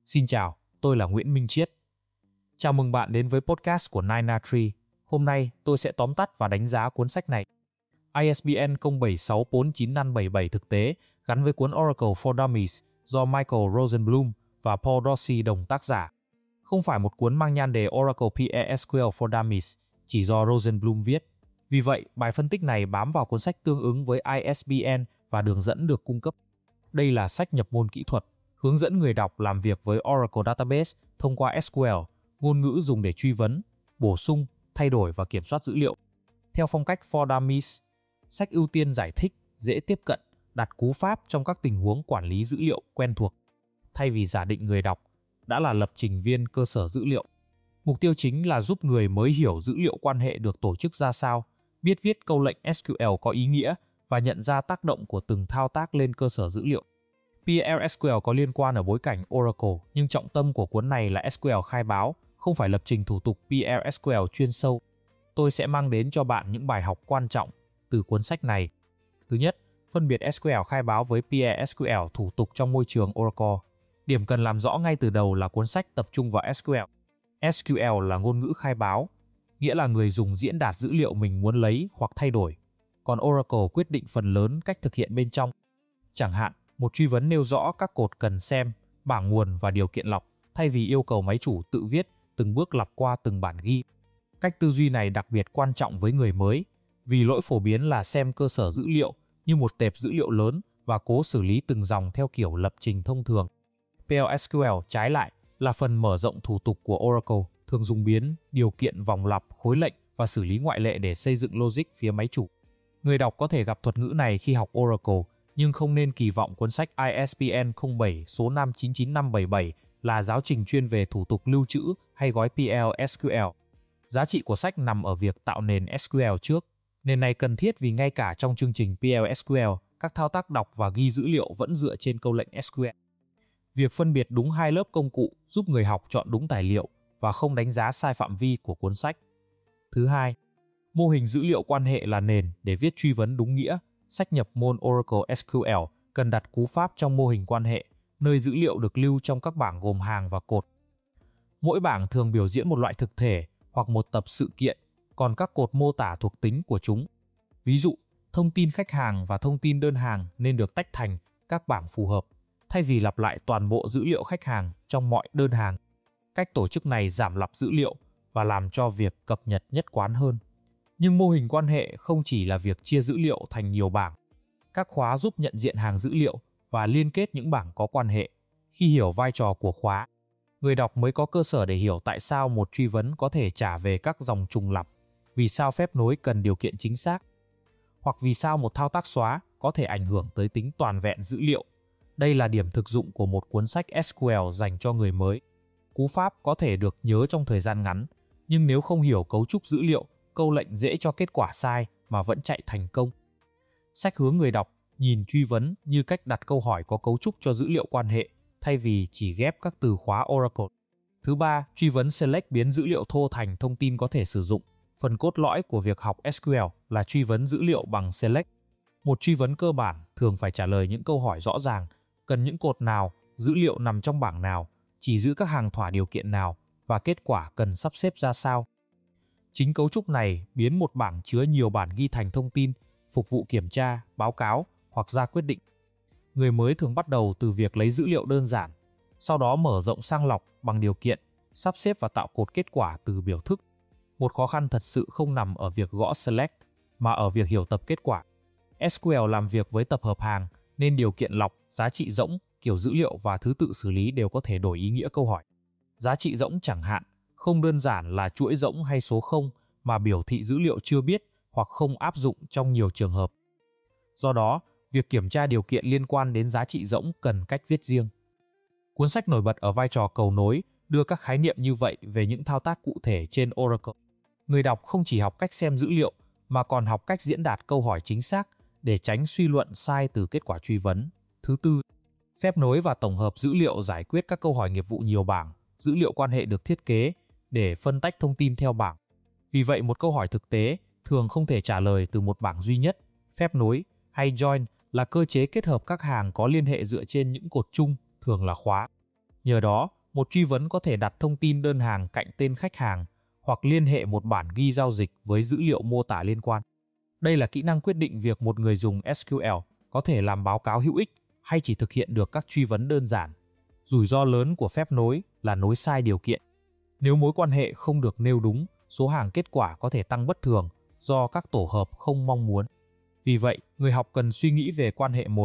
Xin chào, tôi là Nguyễn Minh Chiết. Chào mừng bạn đến với podcast của Nina Tree. Hôm nay tôi sẽ tóm tắt và đánh giá cuốn sách này. ISBN 07649577 thực tế gắn với cuốn Oracle for Dummies do Michael Rosenblum và Paul Dorsey đồng tác giả. Không phải một cuốn mang nhan đề Oracle PASQL for Dummies chỉ do Rosenblum viết. Vì vậy, bài phân tích này bám vào cuốn sách tương ứng với ISBN và đường dẫn được cung cấp. Đây là sách nhập môn kỹ thuật, hướng dẫn người đọc làm việc với Oracle Database thông qua SQL, ngôn ngữ dùng để truy vấn, bổ sung, thay đổi và kiểm soát dữ liệu. Theo phong cách For Dummies, sách ưu tiên giải thích, dễ tiếp cận, đặt cú pháp trong các tình huống quản lý dữ liệu quen thuộc, thay vì giả định người đọc đã là lập trình viên cơ sở dữ liệu. Mục tiêu chính là giúp người mới hiểu dữ liệu quan hệ được tổ chức ra sao, biết viết câu lệnh SQL có ý nghĩa và nhận ra tác động của từng thao tác lên cơ sở dữ liệu. PLSQL có liên quan ở bối cảnh Oracle, nhưng trọng tâm của cuốn này là SQL khai báo, không phải lập trình thủ tục PLSQL chuyên sâu. Tôi sẽ mang đến cho bạn những bài học quan trọng từ cuốn sách này. Thứ nhất, phân biệt SQL khai báo với PLSQL thủ tục trong môi trường Oracle. Điểm cần làm rõ ngay từ đầu là cuốn sách tập trung vào SQL. SQL là ngôn ngữ khai báo, nghĩa là người dùng diễn đạt dữ liệu mình muốn lấy hoặc thay đổi. Còn Oracle quyết định phần lớn cách thực hiện bên trong. Chẳng hạn, một truy vấn nêu rõ các cột cần xem, bảng nguồn và điều kiện lọc, thay vì yêu cầu máy chủ tự viết từng bước lặp qua từng bản ghi. Cách tư duy này đặc biệt quan trọng với người mới, vì lỗi phổ biến là xem cơ sở dữ liệu như một tệp dữ liệu lớn và cố xử lý từng dòng theo kiểu lập trình thông thường. PLSQL trái lại là phần mở rộng thủ tục của Oracle, thường dùng biến, điều kiện vòng lặp, khối lệnh và xử lý ngoại lệ để xây dựng logic phía máy chủ. Người đọc có thể gặp thuật ngữ này khi học Oracle, nhưng không nên kỳ vọng cuốn sách ISBN 07 số 599577 là giáo trình chuyên về thủ tục lưu trữ hay gói PLSQL. Giá trị của sách nằm ở việc tạo nền SQL trước. Nền này cần thiết vì ngay cả trong chương trình PLSQL, các thao tác đọc và ghi dữ liệu vẫn dựa trên câu lệnh SQL. Việc phân biệt đúng hai lớp công cụ giúp người học chọn đúng tài liệu và không đánh giá sai phạm vi của cuốn sách. Thứ hai, mô hình dữ liệu quan hệ là nền để viết truy vấn đúng nghĩa. Sách nhập môn Oracle SQL cần đặt cú pháp trong mô hình quan hệ, nơi dữ liệu được lưu trong các bảng gồm hàng và cột. Mỗi bảng thường biểu diễn một loại thực thể hoặc một tập sự kiện, còn các cột mô tả thuộc tính của chúng. Ví dụ, thông tin khách hàng và thông tin đơn hàng nên được tách thành các bảng phù hợp, thay vì lặp lại toàn bộ dữ liệu khách hàng trong mọi đơn hàng. Cách tổ chức này giảm lặp dữ liệu và làm cho việc cập nhật nhất quán hơn. Nhưng mô hình quan hệ không chỉ là việc chia dữ liệu thành nhiều bảng. Các khóa giúp nhận diện hàng dữ liệu và liên kết những bảng có quan hệ. Khi hiểu vai trò của khóa, người đọc mới có cơ sở để hiểu tại sao một truy vấn có thể trả về các dòng trùng lặp, vì sao phép nối cần điều kiện chính xác, hoặc vì sao một thao tác xóa có thể ảnh hưởng tới tính toàn vẹn dữ liệu. Đây là điểm thực dụng của một cuốn sách SQL dành cho người mới. Cú pháp có thể được nhớ trong thời gian ngắn, nhưng nếu không hiểu cấu trúc dữ liệu, câu lệnh dễ cho kết quả sai mà vẫn chạy thành công. Sách hướng người đọc nhìn truy vấn như cách đặt câu hỏi có cấu trúc cho dữ liệu quan hệ, thay vì chỉ ghép các từ khóa Oracle. Thứ ba, truy vấn select biến dữ liệu thô thành thông tin có thể sử dụng. Phần cốt lõi của việc học SQL là truy vấn dữ liệu bằng select. Một truy vấn cơ bản thường phải trả lời những câu hỏi rõ ràng, cần những cột nào, dữ liệu nằm trong bảng nào, chỉ giữ các hàng thỏa điều kiện nào và kết quả cần sắp xếp ra sao. Chính cấu trúc này biến một bảng chứa nhiều bản ghi thành thông tin, phục vụ kiểm tra, báo cáo hoặc ra quyết định. Người mới thường bắt đầu từ việc lấy dữ liệu đơn giản, sau đó mở rộng sang lọc bằng điều kiện, sắp xếp và tạo cột kết quả từ biểu thức. Một khó khăn thật sự không nằm ở việc gõ select, mà ở việc hiểu tập kết quả. SQL làm việc với tập hợp hàng, nên điều kiện lọc, giá trị rỗng, kiểu dữ liệu và thứ tự xử lý đều có thể đổi ý nghĩa câu hỏi. Giá trị rỗng chẳng hạn, không đơn giản là chuỗi rỗng hay số 0 mà biểu thị dữ liệu chưa biết hoặc không áp dụng trong nhiều trường hợp. Do đó, việc kiểm tra điều kiện liên quan đến giá trị rỗng cần cách viết riêng. Cuốn sách nổi bật ở vai trò cầu nối, đưa các khái niệm như vậy về những thao tác cụ thể trên Oracle. Người đọc không chỉ học cách xem dữ liệu, mà còn học cách diễn đạt câu hỏi chính xác để tránh suy luận sai từ kết quả truy vấn. Thứ tư, phép nối và tổng hợp dữ liệu giải quyết các câu hỏi nghiệp vụ nhiều bảng. Dữ liệu quan hệ được thiết kế để phân tách thông tin theo bảng. Vì vậy, một câu hỏi thực tế thường không thể trả lời từ một bảng duy nhất. Phép nối hay join là cơ chế kết hợp các hàng có liên hệ dựa trên những cột chung, thường là khóa. Nhờ đó, một truy vấn có thể đặt thông tin đơn hàng cạnh tên khách hàng hoặc liên hệ một bản ghi giao dịch với dữ liệu mô tả liên quan. Đây là kỹ năng quyết định việc một người dùng SQL có thể làm báo cáo hữu ích hay chỉ thực hiện được các truy vấn đơn giản. Rủi ro lớn của phép nối là nối sai điều kiện. Nếu mối quan hệ không được nêu đúng, số hàng kết quả có thể tăng bất thường do các tổ hợp không mong muốn. Vì vậy, người học cần suy nghĩ về quan hệ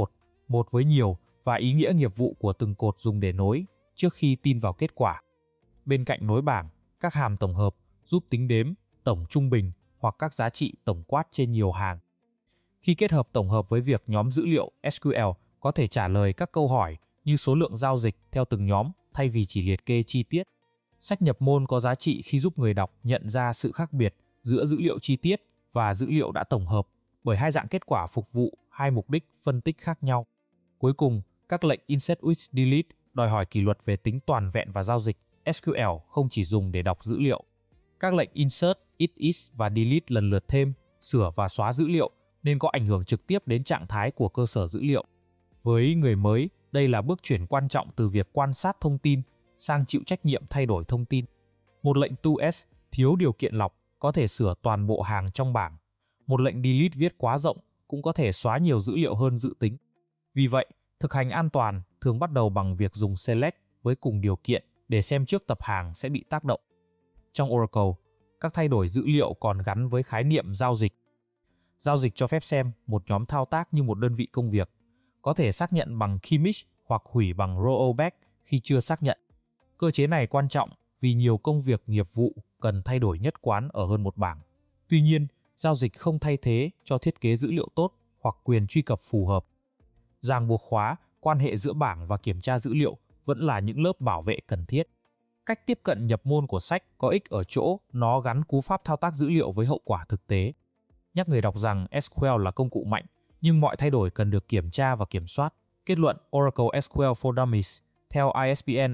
một với nhiều và ý nghĩa nghiệp vụ của từng cột dùng để nối trước khi tin vào kết quả. Bên cạnh nối bảng, các hàm tổng hợp giúp tính đếm, tổng trung bình hoặc các giá trị tổng quát trên nhiều hàng. Khi kết hợp tổng hợp với việc nhóm dữ liệu SQL có thể trả lời các câu hỏi như số lượng giao dịch theo từng nhóm thay vì chỉ liệt kê chi tiết. Sách nhập môn có giá trị khi giúp người đọc nhận ra sự khác biệt giữa dữ liệu chi tiết và dữ liệu đã tổng hợp, bởi hai dạng kết quả phục vụ hai mục đích phân tích khác nhau. Cuối cùng, các lệnh insert with delete đòi hỏi kỷ luật về tính toàn vẹn và giao dịch. SQL không chỉ dùng để đọc dữ liệu. Các lệnh insert, is và delete lần lượt thêm, sửa và xóa dữ liệu nên có ảnh hưởng trực tiếp đến trạng thái của cơ sở dữ liệu. Với người mới, đây là bước chuyển quan trọng từ việc quan sát thông tin sang chịu trách nhiệm thay đổi thông tin. Một lệnh toS thiếu điều kiện lọc có thể sửa toàn bộ hàng trong bảng. Một lệnh delete viết quá rộng cũng có thể xóa nhiều dữ liệu hơn dự tính. Vì vậy, thực hành an toàn thường bắt đầu bằng việc dùng select với cùng điều kiện để xem trước tập hàng sẽ bị tác động. Trong Oracle, các thay đổi dữ liệu còn gắn với khái niệm giao dịch. Giao dịch cho phép xem một nhóm thao tác như một đơn vị công việc, có thể xác nhận bằng commit hoặc hủy bằng rollback khi chưa xác nhận. Cơ chế này quan trọng vì nhiều công việc nghiệp vụ cần thay đổi nhất quán ở hơn một bảng. Tuy nhiên, giao dịch không thay thế cho thiết kế dữ liệu tốt hoặc quyền truy cập phù hợp. Ràng buộc khóa, quan hệ giữa bảng và kiểm tra dữ liệu vẫn là những lớp bảo vệ cần thiết. Cách tiếp cận nhập môn của sách có ích ở chỗ nó gắn cú pháp thao tác dữ liệu với hậu quả thực tế. Nhắc người đọc rằng SQL là công cụ mạnh, nhưng mọi thay đổi cần được kiểm tra và kiểm soát. Kết luận Oracle SQL for Dummies theo ISBN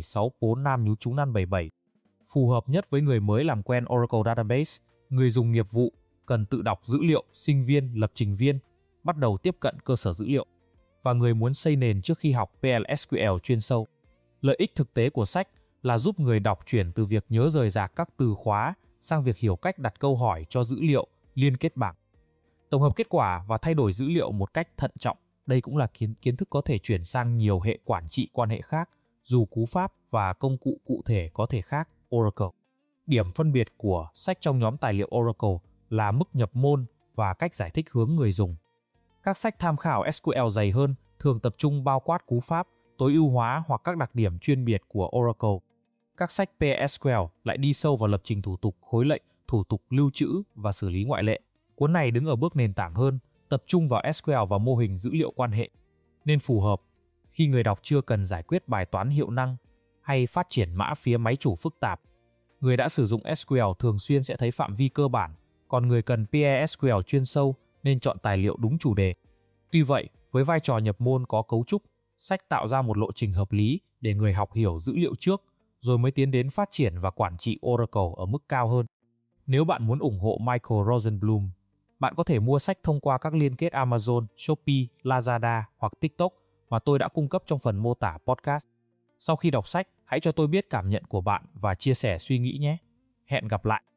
07645577. Phù hợp nhất với người mới làm quen Oracle Database, người dùng nghiệp vụ cần tự đọc dữ liệu, sinh viên, lập trình viên, bắt đầu tiếp cận cơ sở dữ liệu, và người muốn xây nền trước khi học PL/SQL chuyên sâu. Lợi ích thực tế của sách là giúp người đọc chuyển từ việc nhớ rời rạc các từ khóa sang việc hiểu cách đặt câu hỏi cho dữ liệu, liên kết bảng, tổng hợp kết quả và thay đổi dữ liệu một cách thận trọng. Đây cũng là kiến thức có thể chuyển sang nhiều hệ quản trị quan hệ khác, dù cú pháp và công cụ cụ thể có thể khác. Oracle. Điểm phân biệt của sách trong nhóm tài liệu Oracle là mức nhập môn và cách giải thích hướng người dùng. Các sách tham khảo SQL dày hơn thường tập trung bao quát cú pháp, tối ưu hóa hoặc các đặc điểm chuyên biệt của Oracle. Các sách PSQL lại đi sâu vào lập trình thủ tục, khối lệnh, thủ tục lưu trữ và xử lý ngoại lệ. Cuốn này đứng ở bước nền tảng hơn, tập trung vào SQL và mô hình dữ liệu quan hệ, nên phù hợp khi người đọc chưa cần giải quyết bài toán hiệu năng hay phát triển mã phía máy chủ phức tạp. Người đã sử dụng SQL thường xuyên sẽ thấy phạm vi cơ bản, còn người cần PSQL chuyên sâu nên chọn tài liệu đúng chủ đề. Tuy vậy, với vai trò nhập môn có cấu trúc, sách tạo ra một lộ trình hợp lý để người học hiểu dữ liệu trước, rồi mới tiến đến phát triển và quản trị Oracle ở mức cao hơn. Nếu bạn muốn ủng hộ Michael Rosenblum, bạn có thể mua sách thông qua các liên kết Amazon, Shopee, Lazada hoặc TikTok mà tôi đã cung cấp trong phần mô tả podcast. Sau khi đọc sách, hãy cho tôi biết cảm nhận của bạn và chia sẻ suy nghĩ nhé. Hẹn gặp lại!